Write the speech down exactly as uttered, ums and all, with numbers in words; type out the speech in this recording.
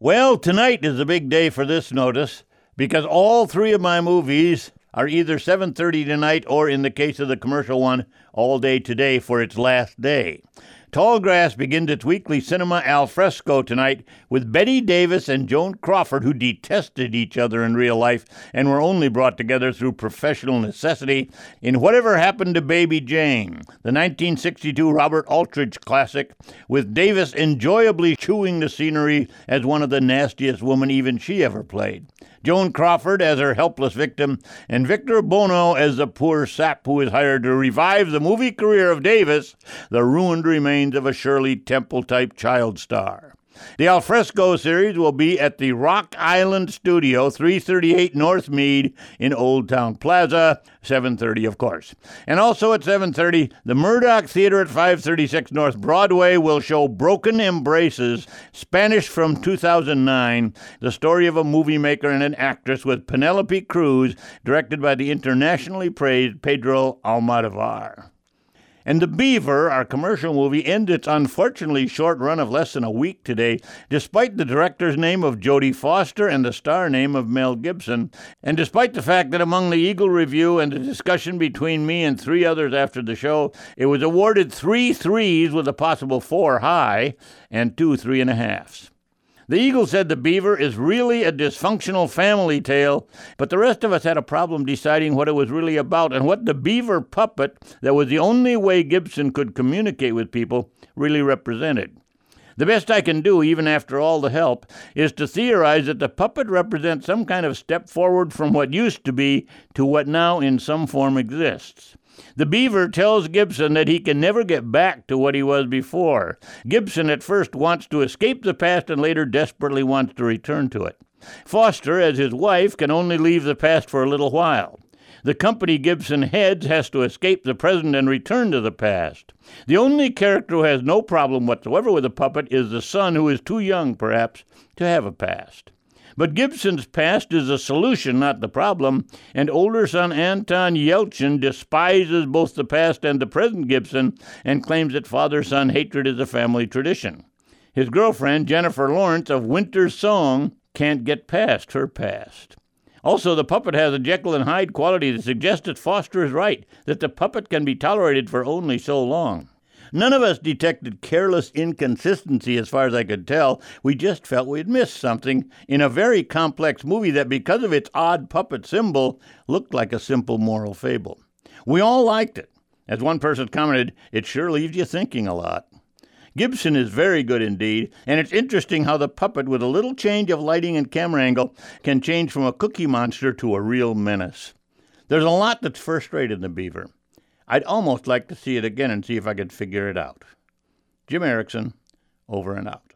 Well, tonight is a big day for this notice because all three of my movies are either seven thirty tonight or, in the case of the commercial one, all day today for its last day. Tallgrass begins its weekly cinema al fresco tonight with Bette Davis and Joan Crawford, who detested each other in real life and were only brought together through professional necessity, in Whatever Happened to Baby Jane, the nineteen sixty-two Robert Aldrich classic, with Davis enjoyably chewing the scenery as one of the nastiest women even she ever played. Joan Crawford as her helpless victim, and Victor Buono as the poor sap who is hired to revive the movie career of Davis, the ruined remains of a Shirley Temple-type child star. The Alfresco series will be at the Rock Island Studio, three thirty-eight North Meade in Old Town Plaza, seven thirty, of course. And also at seven thirty, the Murdoch Theater at five thirty-six North Broadway will show Broken Embraces, Spanish from two thousand nine, the story of a movie maker and an actress with Penelope Cruz, directed by the internationally praised Pedro Almodovar. And The Beaver, our commercial movie, ends its unfortunately short run of less than a week today, despite the director's name of Jodie Foster and the star name of Mel Gibson, and despite the fact that among the Eagle Review and the discussion between me and three others after the show, it was awarded three threes with a possible four high and two three and a halves. The Eagle said The Beaver is really a dysfunctional family tale, but the rest of us had a problem deciding what it was really about and what the beaver puppet, that was the only way Gibson could communicate with people, really represented. The best I can do, even after all the help, is to theorize that the puppet represents some kind of step forward from what used to be to what now in some form exists. The beaver tells Gibson that he can never get back to what he was before. Gibson at first wants to escape the past and later desperately wants to return to it. Foster, as his wife, can only leave the past for a little while. The company Gibson heads has to escape the present and return to the past. The only character who has no problem whatsoever with the puppet is the son, who is too young, perhaps, to have a past. But Gibson's past is a solution, not the problem, and older son Anton Yelchin despises both the past and the present Gibson and claims that father-son hatred is a family tradition. His girlfriend, Jennifer Lawrence of Winter's Song, can't get past her past. Also, the puppet has a Jekyll and Hyde quality that suggests that Foster is right, that the puppet can be tolerated for only so long. None of us detected careless inconsistency as far as I could tell. We just felt we'd missed something in a very complex movie that, because of its odd puppet symbol, looked like a simple moral fable. We all liked it. As one person commented, it sure leaves you thinking a lot. Gibson is very good indeed, and it's interesting how the puppet, with a little change of lighting and camera angle, can change from a cookie monster to a real menace. There's a lot that's first-rate in The Beaver. I'd almost like to see it again and see if I could figure it out. Jim Erickson, over and out.